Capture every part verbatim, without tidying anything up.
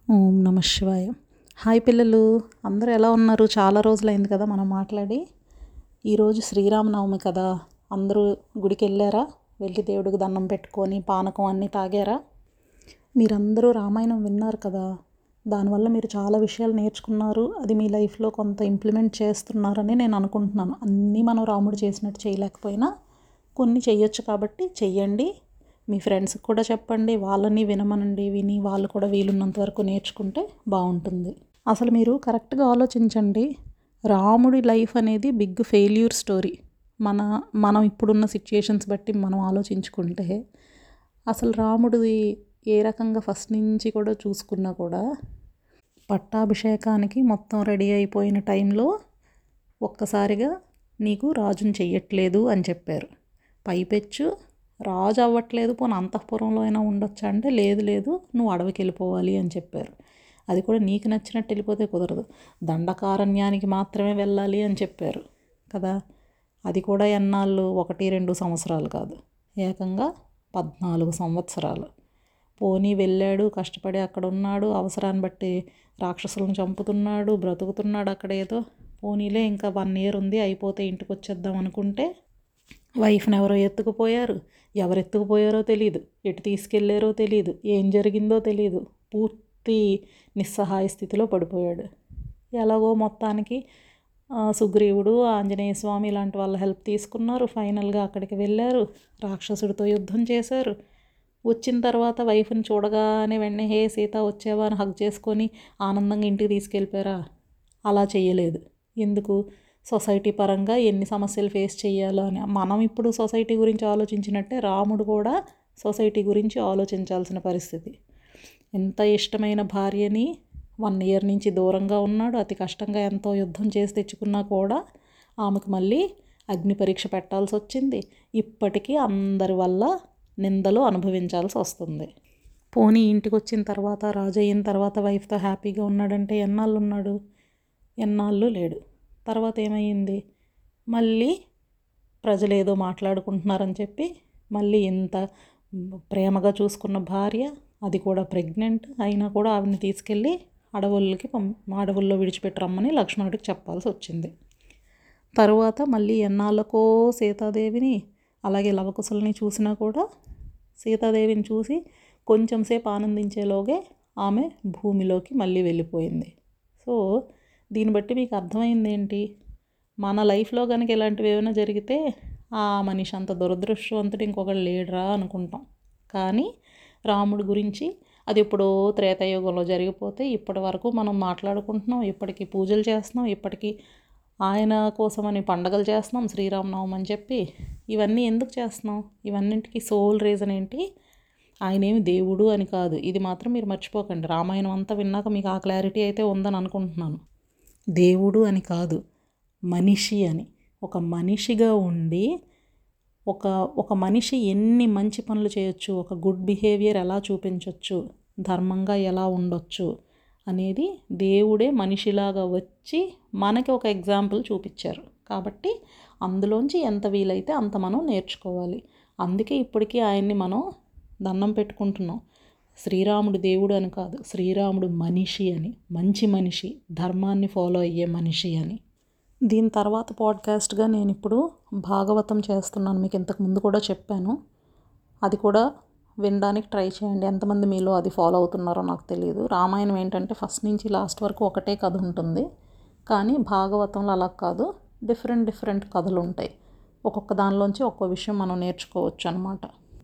ఓం నమ శివాయ. హాయ్ పిల్లలు, అందరూ ఎలా ఉన్నారు? చాలా రోజులైంది కదా మనం మాట్లాడి. ఈరోజు శ్రీరామనవమి కదా, అందరూ గుడికి వెళ్ళారా? వెళ్ళి దేవుడికి దండం పెట్టుకొని పానకం అన్నీ తాగారా? మీరందరూ రామాయణం విన్నారు కదా, దానివల్ల మీరు చాలా విషయాలు నేర్చుకున్నారు. అది మీ లైఫ్లో కొంత ఇంప్లిమెంట్ చేస్తున్నారని నేను అనుకుంటున్నాను. అన్నీ మనం రాముడు చేసినట్టు చేయలేకపోయినా కొన్ని చెయ్యొచ్చు, కాబట్టి చెయ్యండి. మీ ఫ్రెండ్స్కి కూడా చెప్పండి, వాళ్ళని వినమనండి. విని వాళ్ళు కూడా వీలున్నంత వరకు నేర్చుకుంటే బాగుంటుంది. అసలు మీరు కరెక్ట్గా ఆలోచించండి. రాముడి లైఫ్ అనేది బిగ్ ఫెయిల్యూర్ స్టోరీ. మన మనం ఇప్పుడున్న సిచ్యుయేషన్స్ బట్టి మనం ఆలోచించుకుంటే అసలు రాముడిది ఏ రకంగా ఫస్ట్ నుంచి కూడా చూసుకున్నా కూడా పట్టాభిషేకానికి మొత్తం రెడీ అయిపోయిన టైంలో ఒక్కసారిగా నీకు రాజుని చెయ్యట్లేదు అని చెప్పారు. పైపెచ్చు రాజు అవ్వట్లేదు, పోనీ అంతఃపురంలో అయినా ఉండొచ్చా అంటే లేదు లేదు నువ్వు అడవికి వెళ్ళిపోవాలి అని చెప్పారు. అది కూడా నీకు నచ్చినట్టు వెళ్ళిపోతే కుదరదు, దండకారణ్యానికి మాత్రమే వెళ్ళాలి అని చెప్పారు కదా. అది కూడా ఎన్నాళ్ళు, ఒకటి రెండు సంవత్సరాలు కాదు, ఏకంగా పద్నాలుగు సంవత్సరాలు. పోనీ వెళ్ళాడు, కష్టపడి అక్కడ ఉన్నాడు, అవసరాన్ని బట్టి రాక్షసులను చంపుతున్నాడు, బ్రతుకుతున్నాడు అక్కడ ఏదో. పోనీలే ఇంకా వన్ ఇయర్ ఉంది, అయిపోతే ఇంటికి వచ్చేద్దాం అనుకుంటే వైఫ్ని ఎవరో ఎత్తుకుపోయారు. ఎవరు ఎత్తుకుపోయారో తెలియదు, ఎటు తీసుకెళ్లారో తెలియదు, ఏం జరిగిందో తెలియదు. పూర్తి నిస్సహాయ స్థితిలో పడిపోయాడు. ఎలాగో మొత్తానికి సుగ్రీవుడు, ఆంజనేయ స్వామి ఇలాంటి వాళ్ళ హెల్ప్ తీసుకున్నారు. ఫైనల్గా అక్కడికి వెళ్ళారు, రాక్షసుడితో యుద్ధం చేశారు. వచ్చిన తర్వాత వైఫ్ని చూడగానే వెంటనే హే సీత వచ్చావా అని హగ్ చేసుకొని ఆనందంగా ఇంటికి తీసుకెళ్ళిపోయారా? అలా చేయలేదు. ఎందుకు? సొసైటీ పరంగా ఎన్ని సమస్యలు ఫేస్ చేయాలో అని. మనం ఇప్పుడు సొసైటీ గురించి ఆలోచించినట్టే రాముడు కూడా సొసైటీ గురించి ఆలోచించాల్సిన పరిస్థితి. ఎంత ఇష్టమైన భార్యని వన్ ఇయర్ నుంచి దూరంగా ఉన్నాడు, అతి కష్టంగా ఎంతో యుద్ధం చేసి తెచ్చుకున్నా కూడా ఆమెకు మళ్ళీ అగ్ని పరీక్ష పెట్టాల్సి వచ్చింది. ఇప్పటికీ అందరి వల్ల నిందలు అనుభవించాల్సి వస్తుంది. పోనీ ఇంటికి వచ్చిన తర్వాత, రాజు అయిన తర్వాత వైఫ్తో హ్యాపీగా ఉన్నాడంటే ఎన్నాళ్ళు ఉన్నాడు? ఎన్నాళ్ళు లేడు. తర్వాత ఏమైంది? మళ్ళీ ప్రజలు ఏదో మాట్లాడుకుంటున్నారని చెప్పి మళ్ళీ ఇంత ప్రేమగా చూసుకున్న భార్య, అది కూడా ప్రెగ్నెంట్ అయినా కూడా ఆవిడని తీసుకెళ్ళి అడవులకి పం అడవుల్లో విడిచిపెట్టి రమ్మని లక్ష్మణుడికి చెప్పాల్సి వచ్చింది. తరువాత మళ్ళీ ఎన్నాళ్ళకో సీతాదేవిని అలాగే లవకుశల్ని చూసినా కూడా సీతాదేవిని చూసి కొంచెం సేపు ఆనందించేలోగే ఆమె భూమిలోకి మళ్ళీ వెళ్ళిపోయింది. సో దీన్ని బట్టి మీకు అర్థమైంది ఏంటి? మన లైఫ్లో కనుక ఇలాంటివి ఏమైనా జరిగితే ఆ మనిషి అంత దురదృష్టవంతుడు ఇంకొకటి లేడురా అనుకుంటాం. కానీ రాముడి గురించి అది ఎప్పుడో త్రేతాయుగంలో జరిగిపోతే ఇప్పటి వరకు మనం మాట్లాడుకుంటున్నాం, ఇప్పటికీ పూజలు చేస్తున్నాం, ఇప్పటికీ ఆయన కోసమని పండగలు చేస్తున్నాం, శ్రీరామనవమి అని చెప్పి. ఇవన్నీ ఎందుకు చేస్తున్నాం? ఇవన్నింటికి సోల్ రీజన్ ఏంటి? ఆయన ఏమి దేవుడు అని కాదు. ఇది మాత్రం మీరు మర్చిపోకండి. రామాయణం అంతా విన్నాక మీకు ఆ క్లారిటీ అయితే ఉందని అనుకుంటున్నాను. దేవుడు అని కాదు, మనిషి అని. ఒక మనిషిగా ఉండి ఒక ఒక మనిషి ఎన్ని మంచి పనులు చేయొచ్చు, ఒక గుడ్ బిహేవియర్ ఎలా చూపించవచ్చు, ధర్మంగా ఎలా ఉండొచ్చు అనేది దేవుడే మనిషిలాగా వచ్చి మనకి ఒక ఎగ్జాంపుల్ చూపించారు. కాబట్టి అందులోంచి ఎంత వీలైతే అంత మనం నేర్చుకోవాలి. అందుకే ఇప్పటికీ ఆయన్ని మనం దండం పెట్టుకుంటున్నాం. శ్రీరాముడు దేవుడు అని కాదు, శ్రీరాముడు మనిషి అని, మంచి మనిషి, ధర్మాన్ని ఫాలో అయ్యే మనిషి అని. దీని తర్వాత పాడ్కాస్ట్గా నేను ఇప్పుడు భాగవతం చేస్తున్నాను. మీకు ఇంతకు ముందు కూడా చెప్పాను, అది కూడా వినడానికి ట్రై చేయండి. ఎంతమంది మీలో అది ఫాలో అవుతున్నారో నాకు తెలియదు. రామాయణం ఏంటంటే ఫస్ట్ నుంచి లాస్ట్ వరకు ఒకటే కథ ఉంటుంది, కానీ భాగవతంలో అలా కాదు, డిఫరెంట్ డిఫరెంట్ కథలు ఉంటాయి. ఒక్కొక్క దానిలోంచి ఒక్కో విషయం మనం నేర్చుకోవచ్చు అన్నమాట.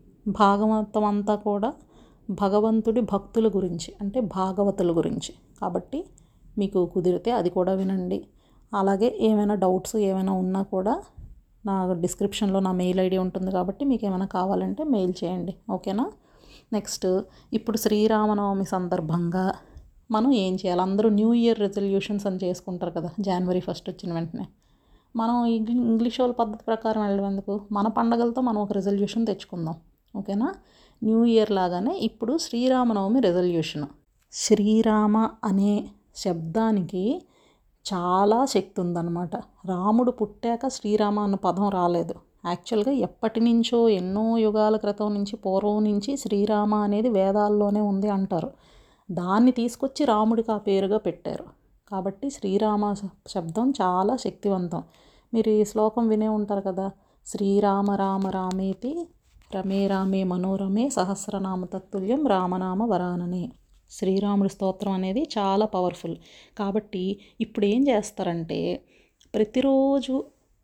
భాగవతం అంతా కూడా భగవంతుడి భక్తుల గురించి, అంటే భాగవతుల గురించి. కాబట్టి మీకు కుదిరితే అది కూడా వినండి. అలాగే ఏమైనా డౌట్స్ ఏమైనా ఉన్నా కూడా నా డిస్క్రిప్షన్లో నా మెయిల్ ఐడి ఉంటుంది, కాబట్టి మీకు ఏమైనా కావాలంటే మెయిల్ చేయండి, ఓకేనా? నెక్స్ట్, ఇప్పుడు శ్రీరామనవమి సందర్భంగా మనం ఏం చేయాలి? అందరూ న్యూ ఇయర్ రెజల్యూషన్స్ అని చేసుకుంటారు కదా, జనవరి ఫస్ట్ వచ్చిన వెంటనే. మనం ఇంగ్లీష్ వాళ్ళ పద్ధతి ప్రకారం వెళ్ళడం ఎందుకు? మన పండగలతో మనం ఒక రెజల్యూషన్ తెచ్చుకుందాం, ఓకేనా? న్యూ ఇయర్ లాగానే ఇప్పుడు శ్రీరామనవమి రెజల్యూషన్. శ్రీరామ అనే శబ్దానికి చాలా శక్తి ఉందన్నమాట. రాముడు పుట్టాక శ్రీరామ అన్న పదం రాలేదు. యాక్చువల్గా ఎప్పటి నుంచో, ఎన్నో యుగాల క్రితం నుంచి, పూర్వం నుంచి శ్రీరామ అనేది వేదాల్లోనే ఉంది అంటారు. దాన్ని తీసుకొచ్చి రాముడికి ఆ పేరుగా పెట్టారు. కాబట్టి శ్రీరామ శబ్దం చాలా శక్తివంతం. మీరు ఈ శ్లోకం వినే ఉంటారు కదా, శ్రీరామ రామ రామేతి రమే రామే మనోరమే సహస్రనామ తత్తుల్యం రామనామ వరాననే. శ్రీరాముడి స్తోత్రం అనేది చాలా పవర్ఫుల్. కాబట్టి ఇప్పుడు ఏం చేస్తారంటే, ప్రతిరోజు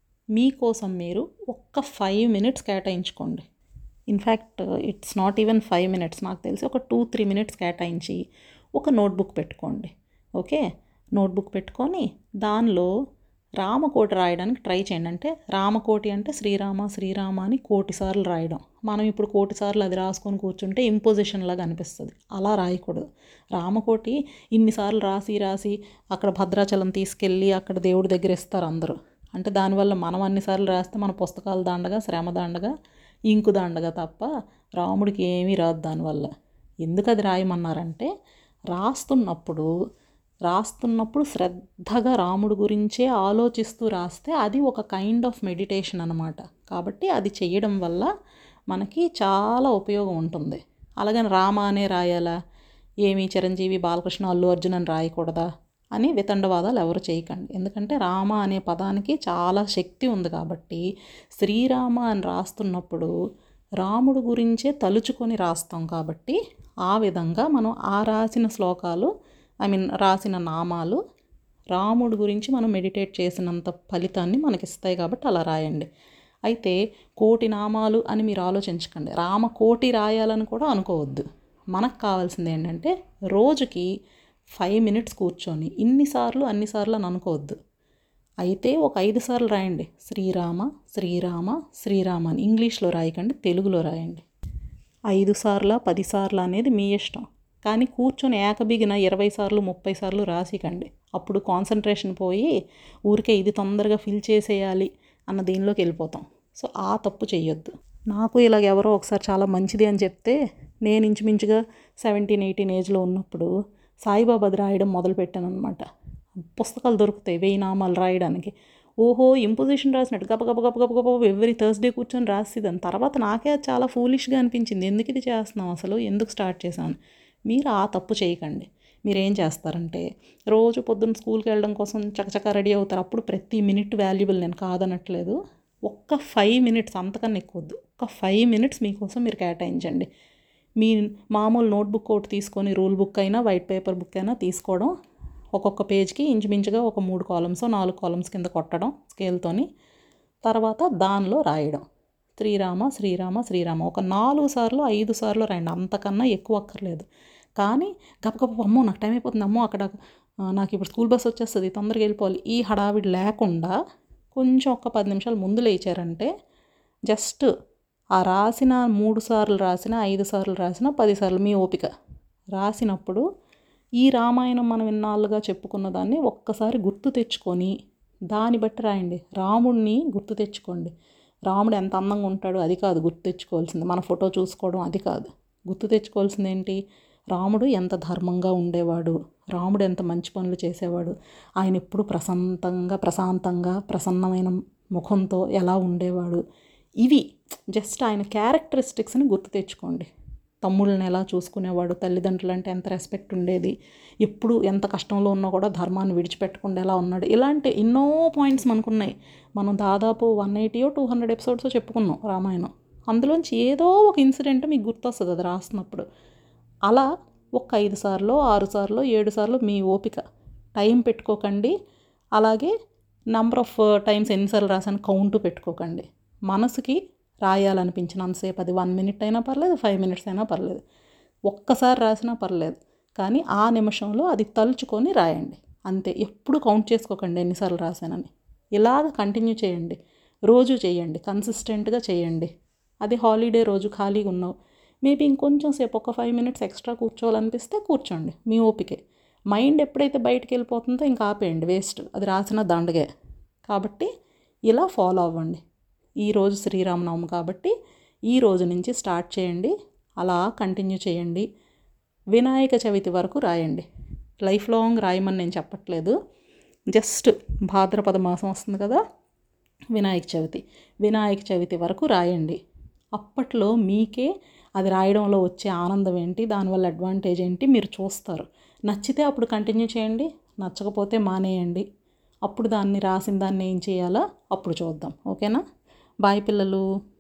మీకోసం మీరు ఒక్క ఫైవ్ మినిట్స్ కేటాయించుకోండి. In fact it's not even five minutes, నాకు తెలిసి ఒక టూ త్రీ మినిట్స్ కేటాయించి ఒక నోట్బుక్ పెట్టుకోండి. ఓకే, నోట్బుక్ పెట్టుకొని దానిలో రామకోటి రాయడానికి ట్రై చేయండి. అంటే రామకోటి అంటే శ్రీరామ శ్రీరామ అని కోటి సార్లు రాయడం. మనం ఇప్పుడు కోటి సార్లు అది రాసుకొని కూర్చుంటే ఇంపోజిషన్ లాగా అనిపిస్తుంది. అలా రాయకూడదు. రామకోటి ఇన్నిసార్లు రాసి రాసి అక్కడ భద్రాచలం తీసుకెళ్ళి అక్కడ దేవుడి దగ్గర ఇస్తారు అందరూ. అంటే దానివల్ల మనం అన్నిసార్లు రాస్తే మన పుస్తకాలు దండగా, శ్రమ దండగా, ఇంకు దండగా తప్ప రాముడికి ఏమీ రాదు దానివల్ల. ఎందుకు అది రాయమన్నారంటే, రాస్తున్నప్పుడు రాస్తున్నప్పుడు శ్రద్ధగా రాముడి గురించే ఆలోచిస్తూ రాస్తే అది ఒక కైండ్ ఆఫ్ మెడిటేషన్ అనమాట. కాబట్టి అది చేయడం వల్ల మనకి చాలా ఉపయోగం ఉంటుంది. అలాగని రామ అనే రాయాలా, ఏమి చిరంజీవి బాలకృష్ణ అల్లు అర్జున్ అని రాయకూడదా అని వితండవాదాలు ఎవరు చేయకండి. ఎందుకంటే రామ అనే పదానికి చాలా శక్తి ఉంది. కాబట్టి శ్రీరామ అని రాస్తున్నప్పుడు రాముడు గురించే తలుచుకొని రాస్తాం. కాబట్టి ఆ విధంగా మనం ఆ రాసిన శ్లోకాలు, ఐ మీన్ రాసిన నామాలు రాముడి గురించి మనం మెడిటేట్ చేసినంత ఫలితాన్ని మనకిస్తాయి. కాబట్టి అలా రాయండి. అయితే కోటి నామాలు అని మీరు ఆలోచించకండి, రామ కోటి రాయాలని కూడా అనుకోవద్దు. మనకు కావాల్సింది ఏంటంటే, రోజుకి ఫైవ్ మినిట్స్ కూర్చొని ఇన్నిసార్లు అన్నిసార్లు అని అనుకోవద్దు. అయితే ఒక ఐదు సార్లు రాయండి, శ్రీరామ శ్రీరామ శ్రీరామ అని. ఇంగ్లీష్లో రాయకండి, తెలుగులో రాయండి. ఐదు సార్ల పది సార్లు అనేది మీ ఇష్టం. కానీ కూర్చొని ఏకబిగిన ఇరవై సార్లు ముప్పై సార్లు రాసికండి. అప్పుడు కాన్సన్ట్రేషన్ పోయి ఊరికే ఇది తొందరగా ఫిల్ చేసేయాలి అన్న దీనిలోకి వెళ్ళిపోతాం. సో ఆ తప్పు చెయ్యొద్దు. నాకు ఇలాగ ఎవరో ఒకసారి చాలా మంచిది అని చెప్తే, నేను ఇంచుమించుగా సెవెంటీన్ ఎయిటీన్ ఏజ్లో ఉన్నప్పుడు సాయిబాబాది రాయడం మొదలుపెట్టాను అనమాట. పుస్తకాలు దొరుకుతాయి వెయ్యి నామాలు రాయడానికి. ఓహో, ఇంపోజిషన్ రాసినట్టు గబ గబ గబ గబ గబ ఎవ్రీ థర్స్డే కూర్చొని రాసేదాన్ని. తర్వాత నాకే అది చాలా ఫూలిష్గా అనిపించింది. ఎందుకు ఇది చేస్తున్నాం, అసలు ఎందుకు స్టార్ట్ చేశాను. మీరు ఆ తప్పు చేయకండి. మీరు ఏం చేస్తారంటే, రోజు పొద్దున్న స్కూల్కి వెళ్ళడం కోసం చకచకా రెడీ అవుతారు. అప్పుడు ప్రతి మినిట్ వాల్యుబుల్, నేను కాదనట్లేదు. ఒక్క ఫైవ్ మినిట్స్, అంతకన్నా ఎక్కువద్దు, ఒక్క ఫైవ్ మినిట్స్ మీకోసం మీరు కేటాయించండి. మీ మామూలు నోట్బుక్ ఒకటి తీసుకొని, రూల్ బుక్ అయినా వైట్ పేపర్ బుక్ అయినా తీసుకోవడం, ఒక్కొక్క పేజ్కి ఇంచుమించుగా ఒక మూడు కాలమ్స్ నాలుగు కాలమ్స్ కింద కొట్టడం స్కేల్తోని, తర్వాత దానిలో రాయడం శ్రీరామ శ్రీరామ శ్రీరామ ఒక నాలుగు సార్లు ఐదు సార్లు రాయండి. అంతకన్నా ఎక్కువ అక్కర్లేదు. కానీ గబగబ అమ్మో నాకు టైం అయిపోతుంది, అమ్మో అక్కడ నాకు ఇప్పుడు స్కూల్ బస్ వచ్చేస్తుంది, తొందరగా వెళ్ళిపోవాలి, ఈ హడావిడి లేకుండా కొంచెం ఒక పది నిమిషాలు ముందు లేచారంటే, జస్ట్ ఆ రాసిన మూడు సార్లు రాసిన ఐదు సార్లు రాసిన పది సార్లు మీ ఓపిక రాసినప్పుడు ఈ రామాయణం మనం ఇన్నాళ్ళుగా చెప్పుకున్న దాన్ని ఒక్కసారి గుర్తు తెచ్చుకొని దాన్ని బట్టి రాయండి. రాముడిని గుర్తు తెచ్చుకోండి. రాముడు ఎంత అందంగా ఉంటాడో అది కాదు గుర్తు తెచ్చుకోవాల్సింది, మన ఫోటో చూసుకోవడం అది కాదు. గుర్తు తెచ్చుకోవాల్సింది ఏంటి, రాముడు ఎంత ధర్మంగా ఉండేవాడు, రాముడు ఎంత మంచి పనులు చేసేవాడు, ఆయన ఎప్పుడు ప్రశాంతంగా ప్రశాంతంగా ప్రసన్నమైన ముఖంతో ఎలా ఉండేవాడు, ఇవి జస్ట్ ఆయన క్యారెక్టరిస్టిక్స్ని గుర్తు తెచ్చుకోండి. తమ్ముళ్ళని ఎలా చూసుకునేవాడు, తల్లిదండ్రులు అంటే ఎంత రెస్పెక్ట్ ఉండేది, ఎప్పుడు ఎంత కష్టంలో ఉన్నా కూడా ధర్మాన్ని విడిచిపెట్టకుండా ఎలా ఉన్నాడు, ఇలాంటి ఎన్నో పాయింట్స్ మనకున్నాయి. మనం దాదాపు వన్ ఎయిటీయో టూ హండ్రెడ్ ఎపిసోడ్స్ చెప్పుకున్నాం రామాయణం. అందులోంచి ఏదో ఒక ఇన్సిడెంట్ మీకు గుర్తొస్తుంది అది రాస్తున్నప్పుడు. అలా ఒక ఐదు సార్లు ఆరు సార్లు ఏడు సార్లు మీ ఓపిక, టైం పెట్టుకోకండి. అలాగే నెంబర్ ఆఫ్ టైమ్స్ ఎన్నిసార్లు రాసాను కౌంట్ పెట్టుకోకండి. మనసుకి రాయాలనిపించినంతసేపు, అది వన్ మినిట్ అయినా పర్లేదు, ఫైవ్ మినిట్స్ అయినా పర్లేదు, ఒక్కసారి రాసినా పర్లేదు, కానీ ఆ నిమిషంలో అది తలుచుకొని రాయండి అంతే. ఎప్పుడు కౌంట్ చేసుకోకండి ఎన్నిసార్లు రాశానని. ఇలాగ కంటిన్యూ చేయండి, రోజు చేయండి, కన్సిస్టెంట్గా చేయండి. అది హాలిడే రోజు ఖాళీగా ఉన్నావు, మేబీ ఇంకొంచెం సేపు ఒక ఫైవ్ మినిట్స్ ఎక్స్ట్రా కూర్చోవాలనిపిస్తే కూర్చోండి, మీ ఓపికే. మైండ్ ఎప్పుడైతే బయటికి వెళ్ళిపోతుందో ఇంకా ఆపేయండి, వేస్ట్, అది రాసిన దండగే. కాబట్టి ఇలా ఫాలో అవ్వండి. ఈరోజు శ్రీరామనవమి కాబట్టి ఈ రోజు నుంచి స్టార్ట్ చేయండి, అలా కంటిన్యూ చేయండి. వినాయక చవితి వరకు రాయండి. లైఫ్ లాంగ్ రాయమని నేను చెప్పట్లేదు, జస్ట్ భాద్రపద మాసం వస్తుంది కదా, వినాయక చవితి వినాయక చవితి వరకు రాయండి. అప్పట్లో మీకే అది రాయడంలో వచ్చే ఆనందం ఏంటి, దానివల్ల అడ్వాంటేజ్ ఏంటి మీరు చూస్తారు. నచ్చితే అప్పుడు కంటిన్యూ చేయండి, నచ్చకపోతే మానేయండి. అప్పుడు దాన్ని రాసిన దాన్ని ఏం చేయాలో అప్పుడు చూద్దాం. ఓకేనా? బాయ్ పిల్లలు.